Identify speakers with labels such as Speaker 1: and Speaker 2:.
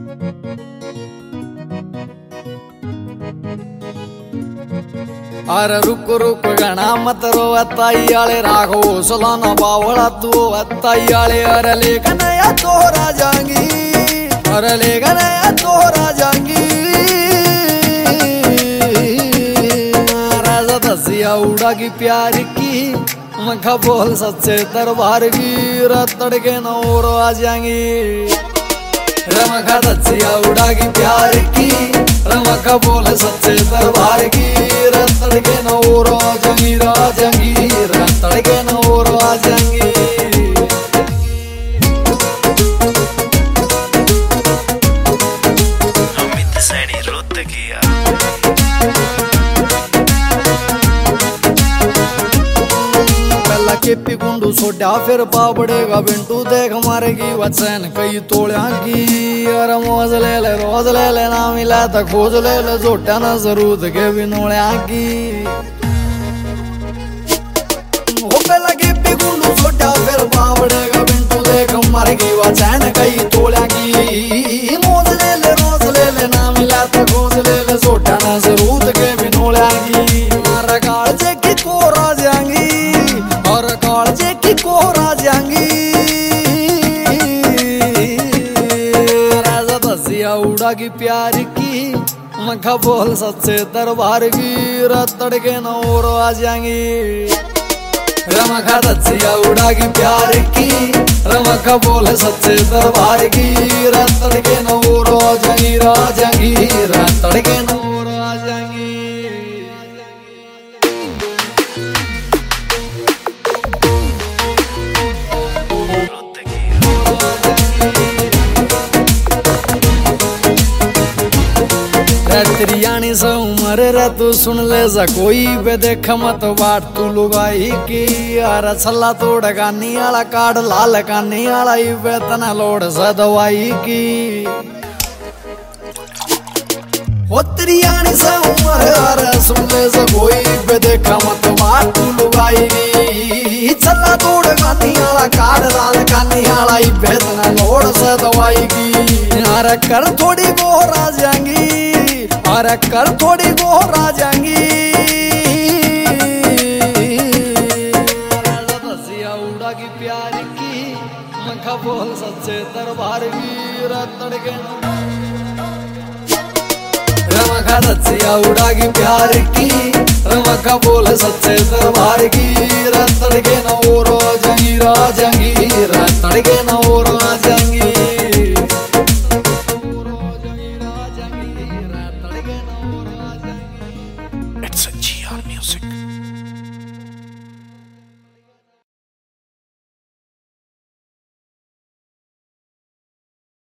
Speaker 1: अरे रुक रुक गणा मत रो अताई आले राघो सलाना बावड़ा तू अताई आले अरे लेकिन या तोरा जाएंगी अरे लेकिन या तोरा जाएंगी राजा दसिया उड़ा की प्यार की मखा बोल सच्चे दरबार की रतड़ के नौर आ जाएंगी रमखा दसिया उड़ा की प्यार की रमखा बोल सच्चे दरबार की रतड़ के नौर आ जाएंगी राजंगी रतड़ के नौर आ जाएंगी
Speaker 2: अमित सैनी रोत किया
Speaker 1: केपी गुंडू सोड्या फिर पापड़ेगा बिंटू देख मारेगी वचन कई तोड़िया की अरे मौज ले ले रोज ले ले ना मिला तो खोज ले ले जोटा ना जरूरत के बिनोड़िया की हो पहला केपी गुंडू सोड्या फिर पापड़ेगा बिंटू देख मारेगी वचन कई तोड़िया की मौज ले ले रोज ले ले ना मिला तो खोज ले ले जोटा ना जरूरत के बिनोड़िया की मारा कालजे की कोरा जाएंगी और कालजे की कोरा जाएंगी राजा दसिया उड़ा की प्यार की मखा बोल सच्चे दरबार की रतड़ के नौर आ जाएंगी रमखा दसिया उड़ा की प्यार की रमखा बोल सच्चे दरबार की रतड़ के नौर आ जाएंगी राजंगी रतड़ के नौर आ जाएंगी त्रियाणी से उमर रे तू सुन ले जा कोई बे देख मत बाट तू लुगाई की यार छल्ला तोड़ गानी आला काट लाल कानी आला वेतन लोड से दवाई की हो त्रियाणी से उमर रे सुन ले जा कोई बे देख मत बाट तू लुगाई की छल्ला तोड़ गानी आला काट लाल कानी आला वेतन लोड से दवाई की यार कर थोड़ी गोर आ जाएंगी और कर थोड़ी गोर आ जाएंगी दसिया उड़ा की प्यार की मखा बोल सच्चे दरबार की रतड़ के रमखा दसिया उड़ा की प्यार की रमखा बोल सच्चे दरबार की रतड़ के नौर आ जाएंगी राजंगी रतड़ के नौर आ जाएंगी